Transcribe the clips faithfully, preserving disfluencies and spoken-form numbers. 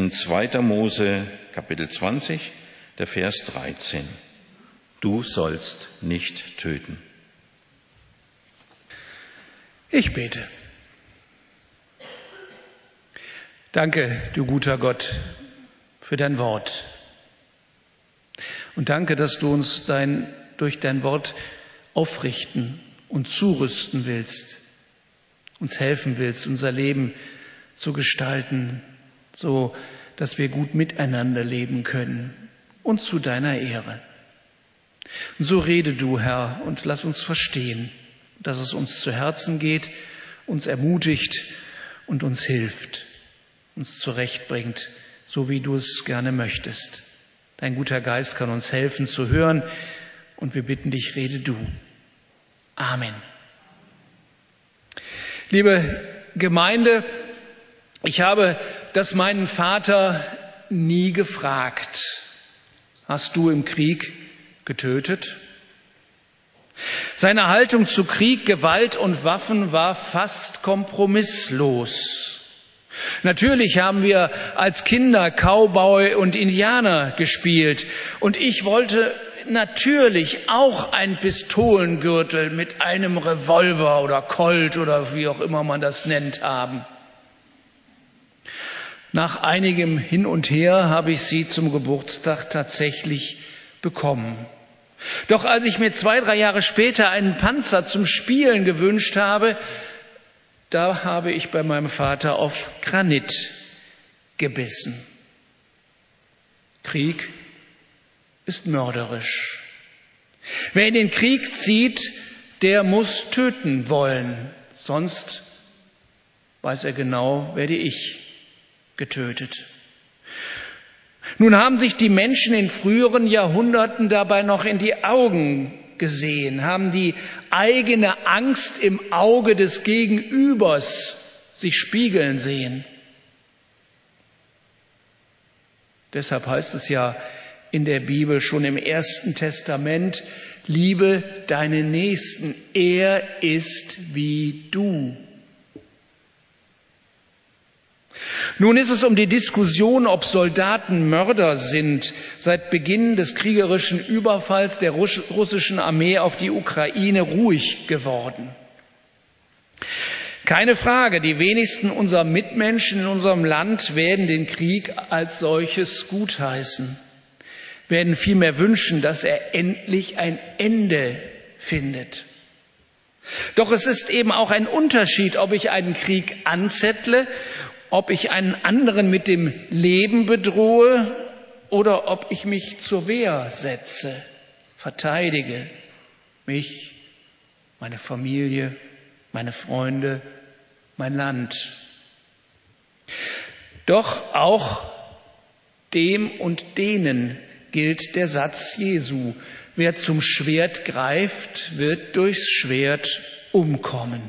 in zweiter Mose Kapitel zwanzig, der Vers dreizehn. Du sollst nicht töten. Ich bete. Danke, du guter Gott, für dein Wort. Und danke, dass du uns dein, durch dein Wort aufrichten und zurüsten willst, uns helfen willst, unser Leben zu gestalten, so dass wir gut miteinander leben können und zu deiner Ehre. Und so rede du, Herr, und lass uns verstehen, dass es uns zu Herzen geht, uns ermutigt und uns hilft, uns zurechtbringt, so wie du es gerne möchtest. Dein guter Geist kann uns helfen zu hören und wir bitten dich, rede du. Amen. Liebe Gemeinde, ich habe das meinen Vater nie gefragt. Hast du im Krieg getötet? Seine Haltung zu Krieg, Gewalt und Waffen war fast kompromisslos. Natürlich haben wir als Kinder Cowboy und Indianer gespielt und ich wollte natürlich auch einen Pistolengürtel mit einem Revolver oder Colt oder wie auch immer man das nennt haben. Nach einigem Hin und Her habe ich sie zum Geburtstag tatsächlich bekommen. Doch als ich mir zwei, drei Jahre später einen Panzer zum Spielen gewünscht habe, da habe ich bei meinem Vater auf Granit gebissen. Krieg ist mörderisch. Wer in den Krieg zieht, der muss töten wollen, sonst weiß er genau, werde ich getötet. Nun haben sich die Menschen in früheren Jahrhunderten dabei noch in die Augen gesehen, haben die eigene Angst im Auge des Gegenübers sich spiegeln sehen. Deshalb heißt es ja in der Bibel schon im Ersten Testament, liebe deinen Nächsten, er ist wie du. Nun ist es um die Diskussion, ob Soldaten Mörder sind, seit Beginn des kriegerischen Überfalls der russischen Armee auf die Ukraine ruhig geworden. Keine Frage, die wenigsten unserer Mitmenschen in unserem Land werden den Krieg als solches gutheißen, werden vielmehr wünschen, dass er endlich ein Ende findet. Doch es ist eben auch ein Unterschied, ob ich einen Krieg anzettle, ob ich einen anderen mit dem Leben bedrohe oder ob ich mich zur Wehr setze, verteidige, mich, meine Familie, meine Freunde, mein Land. Doch auch dem und denen gilt der Satz Jesu: Wer zum Schwert greift, wird durchs Schwert umkommen.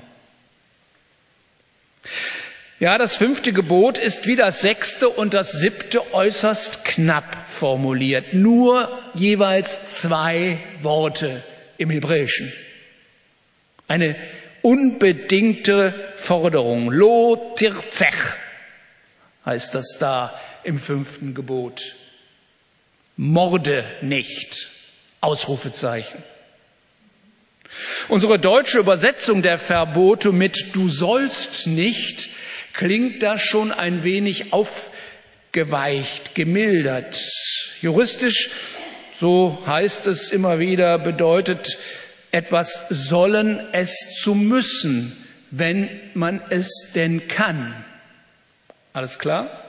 Ja, das fünfte Gebot ist wie das sechste und das siebte äußerst knapp formuliert. Nur jeweils zwei Worte im Hebräischen. Eine unbedingte Forderung. Lo tirzech heißt das da im fünften Gebot. Morde nicht. Ausrufezeichen. Unsere deutsche Übersetzung der Verbote mit du sollst nicht klingt da schon ein wenig aufgeweicht, gemildert. Juristisch, so heißt es immer wieder, bedeutet etwas sollen es zu müssen, wenn man es denn kann. Alles klar?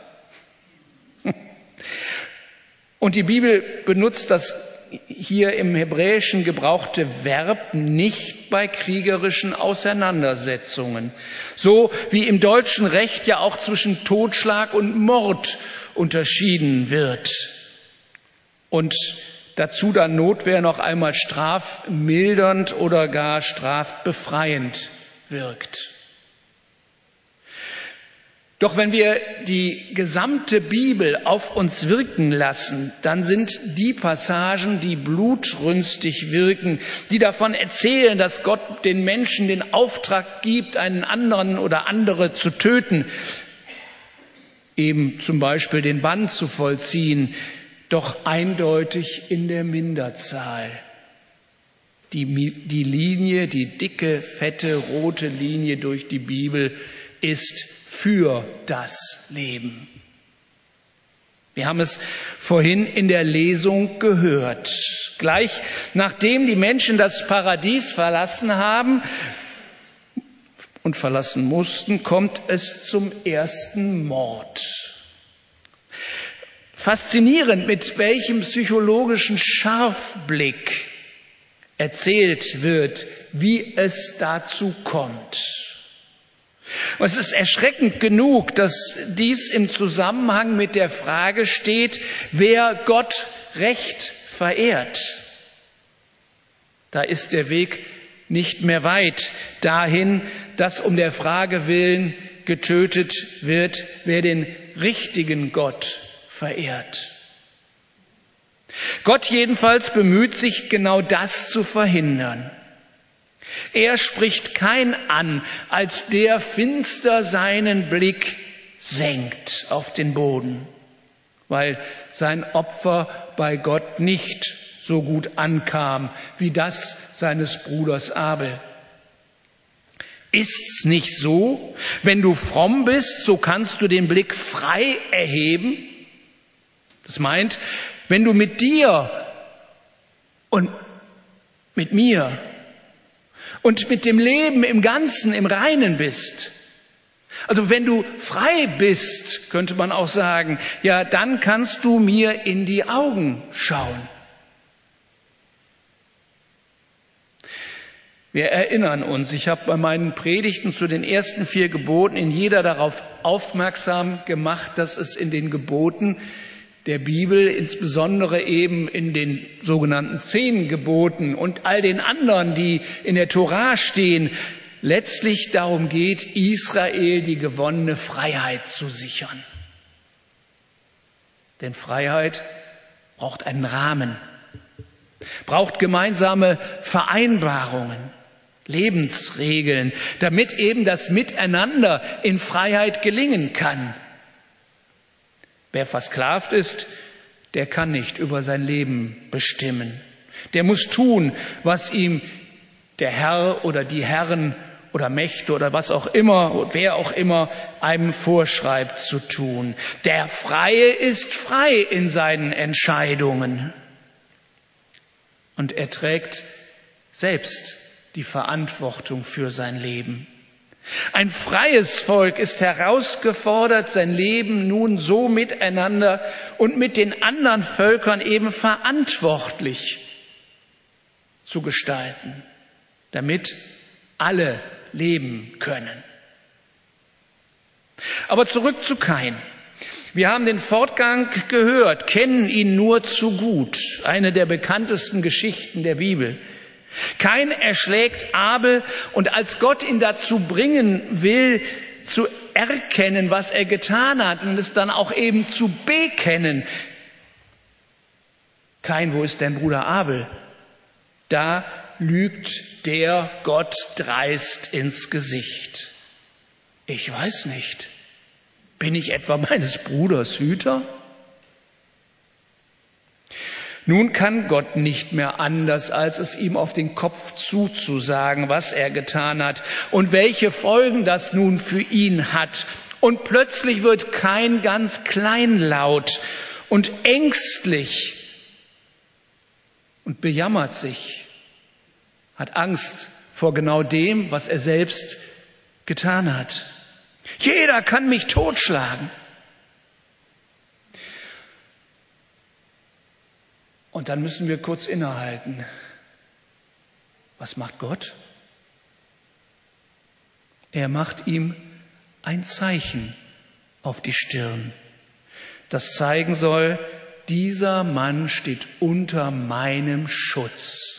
Und die Bibel benutzt das hier im Hebräischen gebrauchte Verb nicht bei kriegerischen Auseinandersetzungen. So wie im deutschen Recht ja auch zwischen Totschlag und Mord unterschieden wird. Und dazu dann Notwehr noch einmal strafmildernd oder gar strafbefreiend wirkt. Doch wenn wir die gesamte Bibel auf uns wirken lassen, dann sind die Passagen, die blutrünstig wirken, die davon erzählen, dass Gott den Menschen den Auftrag gibt, einen anderen oder andere zu töten, eben zum Beispiel den Bann zu vollziehen, doch eindeutig in der Minderzahl. Die, die Linie, die dicke, fette, rote Linie durch die Bibel ist für das Leben. Wir haben es vorhin in der Lesung gehört. Gleich nachdem die Menschen das Paradies verlassen haben und verlassen mussten, kommt es zum ersten Mord. Faszinierend, mit welchem psychologischen Scharfblick erzählt wird, wie es dazu kommt. Und es ist erschreckend genug, dass dies im Zusammenhang mit der Frage steht, wer Gott recht verehrt. Da ist der Weg nicht mehr weit dahin, dass um der Frage willen getötet wird, wer den richtigen Gott verehrt. Gott jedenfalls bemüht sich, genau das zu verhindern. Er spricht Kain an, als der finster seinen Blick senkt auf den Boden, weil sein Opfer bei Gott nicht so gut ankam wie das seines Bruders Abel. Ist's nicht so, wenn du fromm bist, so kannst du den Blick frei erheben? Das meint, wenn du mit dir und mit mir und mit dem Leben im Ganzen im Reinen bist, also wenn du frei bist, könnte man auch sagen, ja, dann kannst du mir in die Augen schauen. Wir erinnern uns, ich habe bei meinen Predigten zu den ersten vier Geboten in jeder darauf aufmerksam gemacht, dass es in den Geboten der Bibel, insbesondere eben in den sogenannten zehn Geboten und all den anderen, die in der Tora stehen, letztlich darum geht, Israel die gewonnene Freiheit zu sichern. Denn Freiheit braucht einen Rahmen, braucht gemeinsame Vereinbarungen, Lebensregeln, damit eben das Miteinander in Freiheit gelingen kann. Wer versklavt ist, der kann nicht über sein Leben bestimmen. Der muss tun, was ihm der Herr oder die Herren oder Mächte oder was auch immer, wer auch immer einem vorschreibt zu tun. Der Freie ist frei in seinen Entscheidungen. Und er trägt selbst die Verantwortung für sein Leben. Ein freies Volk ist herausgefordert, sein Leben nun so miteinander und mit den anderen Völkern eben verantwortlich zu gestalten, damit alle leben können. Aber zurück zu Kain. Wir haben den Fortgang gehört, kennen ihn nur zu gut. Eine der bekanntesten Geschichten der Bibel. Kain erschlägt Abel und als Gott ihn dazu bringen will, zu erkennen, was er getan hat und es dann auch eben zu bekennen. Kain, wo ist dein Bruder Abel? Da lügt der Gott dreist ins Gesicht. Ich weiß nicht. Bin ich etwa meines Bruders Hüter? Nun kann Gott nicht mehr anders, als es ihm auf den Kopf zuzusagen, was er getan hat und welche Folgen das nun für ihn hat. Und plötzlich wird Kain ganz kleinlaut und ängstlich und bejammert sich, hat Angst vor genau dem, was er selbst getan hat. Jeder kann mich totschlagen. Und dann müssen wir kurz innehalten. Was macht Gott? Er macht ihm ein Zeichen auf die Stirn, das zeigen soll, dieser Mann steht unter meinem Schutz.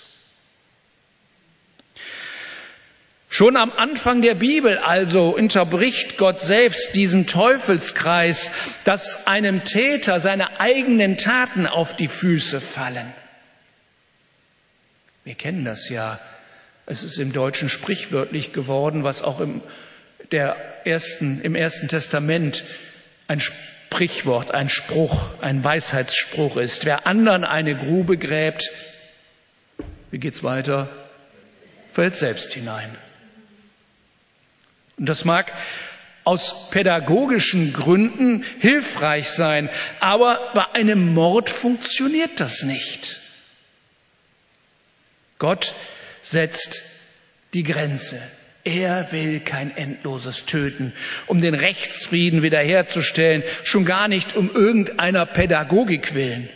Schon am Anfang der Bibel also unterbricht Gott selbst diesen Teufelskreis, dass einem Täter seine eigenen Taten auf die Füße fallen. Wir kennen das ja. Es ist im Deutschen sprichwörtlich geworden, was auch im, der ersten, im Ersten Testament ein Sprichwort, ein Spruch, ein Weisheitsspruch ist. Wer anderen eine Grube gräbt, wie geht's weiter? Fällt selbst hinein. Und das mag aus pädagogischen Gründen hilfreich sein, aber bei einem Mord funktioniert das nicht. Gott setzt die Grenze. Er will kein endloses Töten, um den Rechtsfrieden wiederherzustellen, schon gar nicht um irgendeiner Pädagogik willen.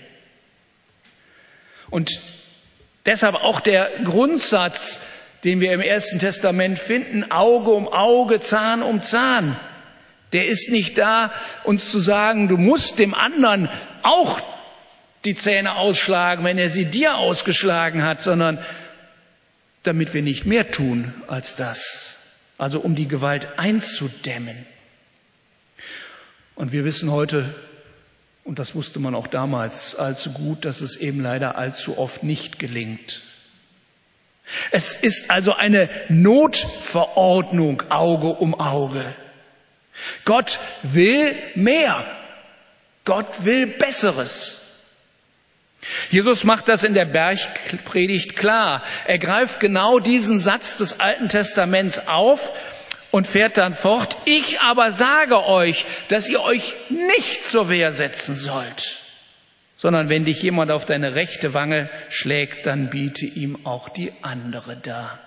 Und deshalb auch der Grundsatz, den wir im Ersten Testament finden, Auge um Auge, Zahn um Zahn. Der ist nicht da, uns zu sagen, du musst dem anderen auch die Zähne ausschlagen, wenn er sie dir ausgeschlagen hat, sondern damit wir nicht mehr tun als das. Also um die Gewalt einzudämmen. Und wir wissen heute, und das wusste man auch damals allzu gut, dass es eben leider allzu oft nicht gelingt. Es ist also eine Notverordnung, Auge um Auge. Gott will mehr. Gott will Besseres. Jesus macht das in der Bergpredigt klar. Er greift genau diesen Satz des Alten Testaments auf und fährt dann fort. Ich aber sage euch, dass ihr euch nicht zur Wehr setzen sollt, sondern wenn dich jemand auf deine rechte Wange schlägt, dann biete ihm auch die andere dar.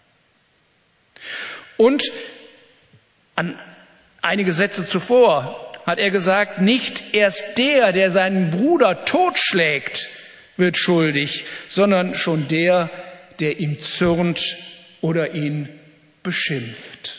Und an einige Sätze zuvor hat er gesagt, nicht erst der, der seinen Bruder totschlägt, wird schuldig, sondern schon der, der ihm zürnt oder ihn beschimpft.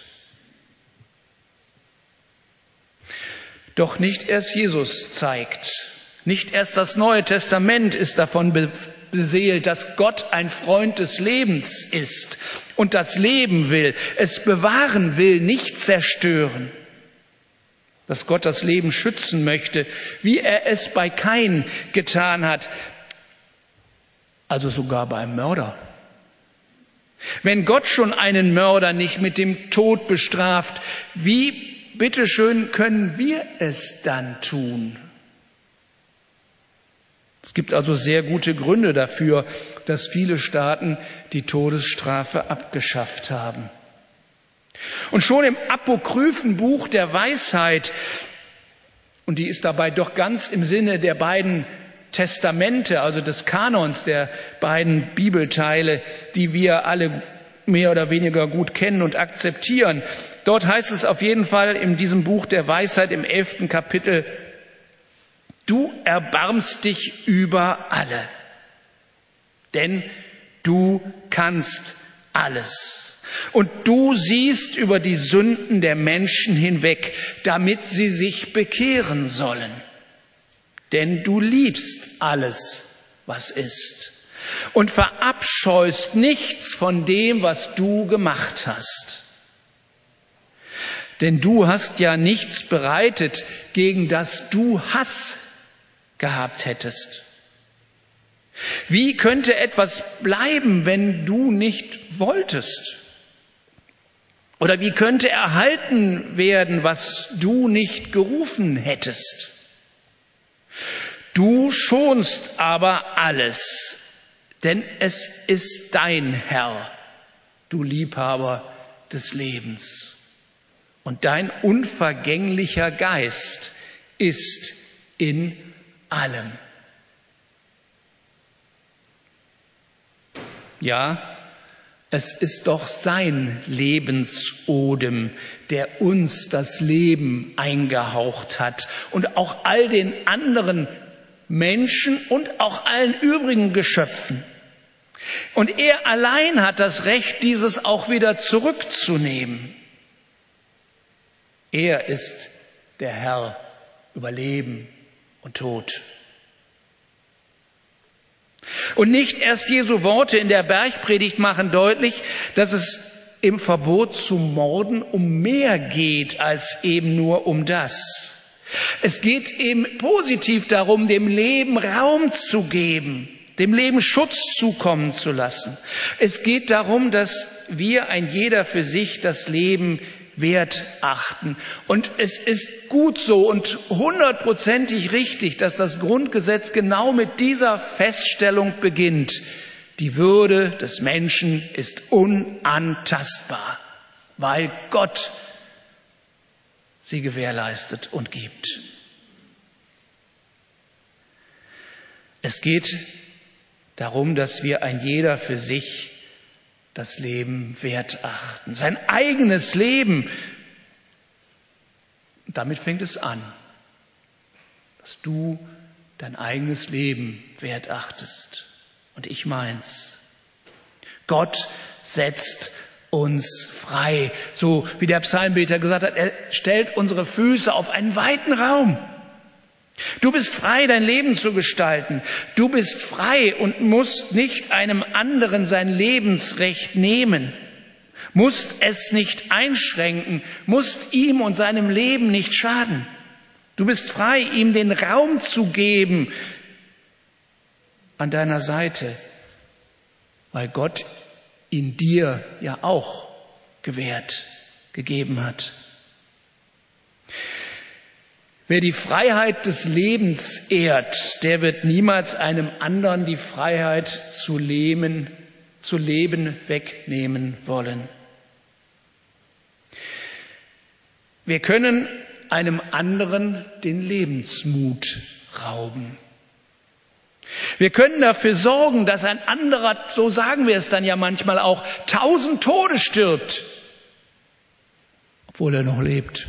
Doch nicht erst Jesus zeigt, nicht erst das Neue Testament ist davon beseelt, dass Gott ein Freund des Lebens ist und das Leben will, es bewahren will, nicht zerstören. Dass Gott das Leben schützen möchte, wie er es bei Kain getan hat, also sogar beim Mörder. Wenn Gott schon einen Mörder nicht mit dem Tod bestraft, wie, bitteschön, können wir es dann tun? Es gibt also sehr gute Gründe dafür, dass viele Staaten die Todesstrafe abgeschafft haben. Und schon im apokryphen Buch der Weisheit, und die ist dabei doch ganz im Sinne der beiden Testamente, also des Kanons der beiden Bibelteile, die wir alle mehr oder weniger gut kennen und akzeptieren. Dort heißt es auf jeden Fall in diesem Buch der Weisheit im elften Kapitel, du erbarmst dich über alle, denn du kannst alles. Und du siehst über die Sünden der Menschen hinweg, damit sie sich bekehren sollen. Denn du liebst alles, was ist, und verabscheust nichts von dem, was du gemacht hast. Denn du hast ja nichts bereitet, gegen das du Hass gehabt hättest. Wie könnte etwas bleiben, wenn du nicht wolltest? Oder wie könnte erhalten werden, was du nicht gerufen hättest? Du schonst aber alles, denn es ist dein Herr, du Liebhaber des Lebens. Und dein unvergänglicher Geist ist in allem. Ja, es ist doch sein Lebensodem, der uns das Leben eingehaucht hat und auch all den anderen Menschen und auch allen übrigen Geschöpfen. Und er allein hat das Recht, dieses auch wieder zurückzunehmen. Er ist der Herr über Leben und Tod. Und nicht erst Jesu Worte in der Bergpredigt machen deutlich, dass es im Verbot zu morden um mehr geht als eben nur um das. Es geht eben positiv darum, dem Leben Raum zu geben, dem Leben Schutz zukommen zu lassen. Es geht darum, dass wir, ein jeder für sich, das Leben wert achten. Und es ist gut so und hundertprozentig richtig, dass das Grundgesetz genau mit dieser Feststellung beginnt. Die Würde des Menschen ist unantastbar, weil Gott sie gewährleistet und gibt. Es geht darum, dass wir ein jeder für sich das Leben wert achten. Sein eigenes Leben. Damit fängt es an, dass du dein eigenes Leben wert achtest. Und ich meins. Gott setzt uns frei. So wie der Psalmbeter gesagt hat, er stellt unsere Füße auf einen weiten Raum. Du bist frei, dein Leben zu gestalten. Du bist frei und musst nicht einem anderen sein Lebensrecht nehmen, musst es nicht einschränken, musst ihm und seinem Leben nicht schaden. Du bist frei, ihm den Raum zu geben an deiner Seite, weil Gott ihn dir ja auch gewährt, gegeben hat. Wer die Freiheit des Lebens ehrt, der wird niemals einem anderen die Freiheit zu leben, zu leben wegnehmen wollen. Wir können einem anderen den Lebensmut rauben. Wir können dafür sorgen, dass ein anderer, so sagen wir es dann ja manchmal auch, tausend Tode stirbt, obwohl er noch lebt.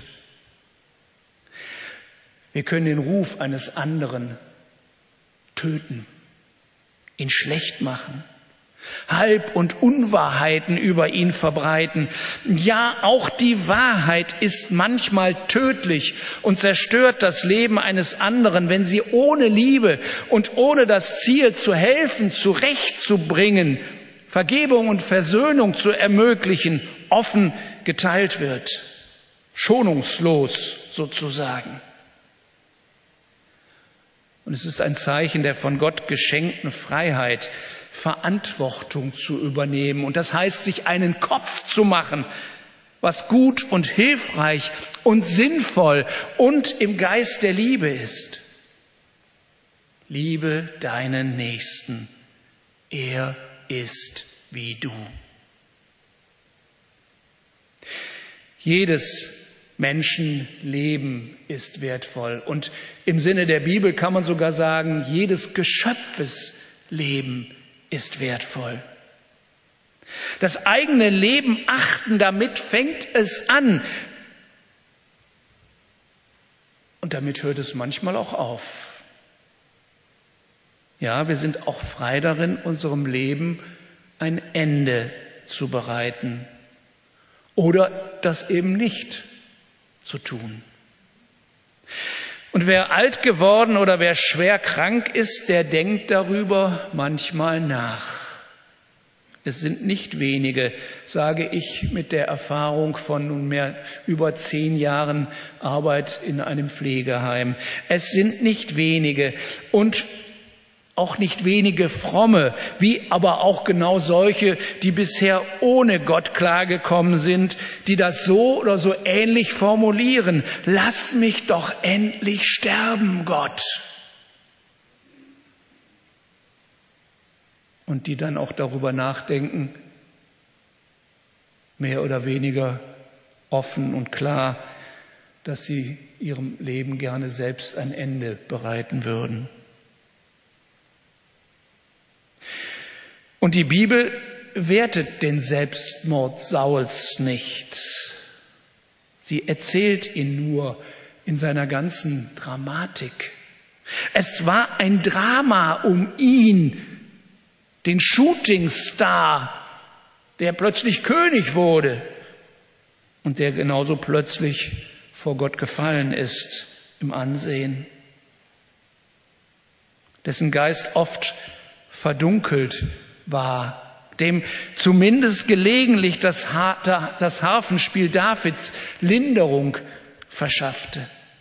Wir können den Ruf eines anderen töten, ihn schlecht machen, Halb- und Unwahrheiten über ihn verbreiten. Ja, auch die Wahrheit ist manchmal tödlich und zerstört das Leben eines anderen, wenn sie ohne Liebe und ohne das Ziel zu helfen, zurechtzubringen, Vergebung und Versöhnung zu ermöglichen, offen geteilt wird. Schonungslos sozusagen. Und es ist ein Zeichen der von Gott geschenkten Freiheit, Verantwortung zu übernehmen. Und das heißt, sich einen Kopf zu machen, was gut und hilfreich und sinnvoll und im Geist der Liebe ist. Liebe deinen Nächsten. Er ist wie du. Jedes Menschenleben ist wertvoll. Und im Sinne der Bibel kann man sogar sagen, jedes Geschöpfesleben ist wertvoll. Das eigene Leben achten, damit fängt es an. Und damit hört es manchmal auch auf. Ja, wir sind auch frei darin, unserem Leben ein Ende zu bereiten. Oder das eben nicht zu tun. Und wer alt geworden oder wer schwer krank ist, der denkt darüber manchmal nach. Es sind nicht wenige, sage ich mit der Erfahrung von nunmehr über zehn Jahren Arbeit in einem Pflegeheim. Es sind nicht wenige und auch nicht wenige Fromme, wie aber auch genau solche, die bisher ohne Gott klargekommen sind, die das so oder so ähnlich formulieren. Lass mich doch endlich sterben, Gott. Und die dann auch darüber nachdenken, mehr oder weniger offen und klar, dass sie ihrem Leben gerne selbst ein Ende bereiten würden. Und die Bibel wertet den Selbstmord Sauls nicht. Sie erzählt ihn nur in seiner ganzen Dramatik. Es war ein Drama um ihn, den Shootingstar, der plötzlich König wurde und der genauso plötzlich vor Gott gefallen ist im Ansehen, dessen Geist oft verdunkelt war, dem zumindest gelegentlich das, Har- das Harfenspiel Davids Linderung verschaffte.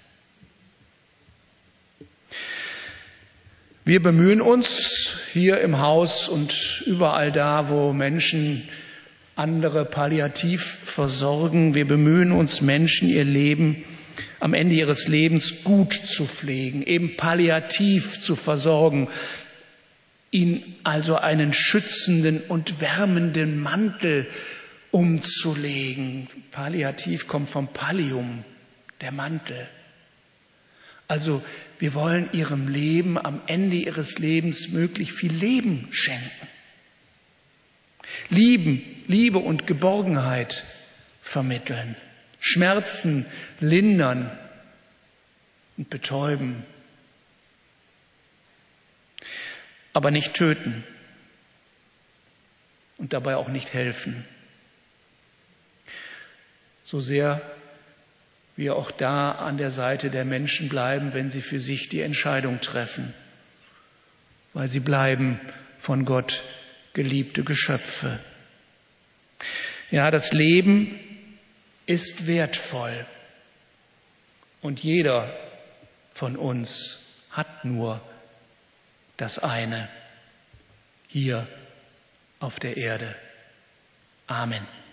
Wir bemühen uns hier im Haus und überall da, wo Menschen andere palliativ versorgen. Wir bemühen uns, Menschen ihr Leben am Ende ihres Lebens gut zu pflegen, eben palliativ zu versorgen, ihnen also einen schützenden und wärmenden Mantel umzulegen. Palliativ kommt vom Pallium, der Mantel. Also wir wollen ihrem Leben am Ende ihres Lebens möglichst viel Leben schenken. Lieben, Liebe und Geborgenheit vermitteln. Schmerzen lindern und betäuben. Aber nicht töten und dabei auch nicht helfen. So sehr wir auch da an der Seite der Menschen bleiben, wenn sie für sich die Entscheidung treffen, weil sie bleiben von Gott geliebte Geschöpfe. Ja, das Leben ist wertvoll und jeder von uns hat nur das eine hier auf der Erde. Amen.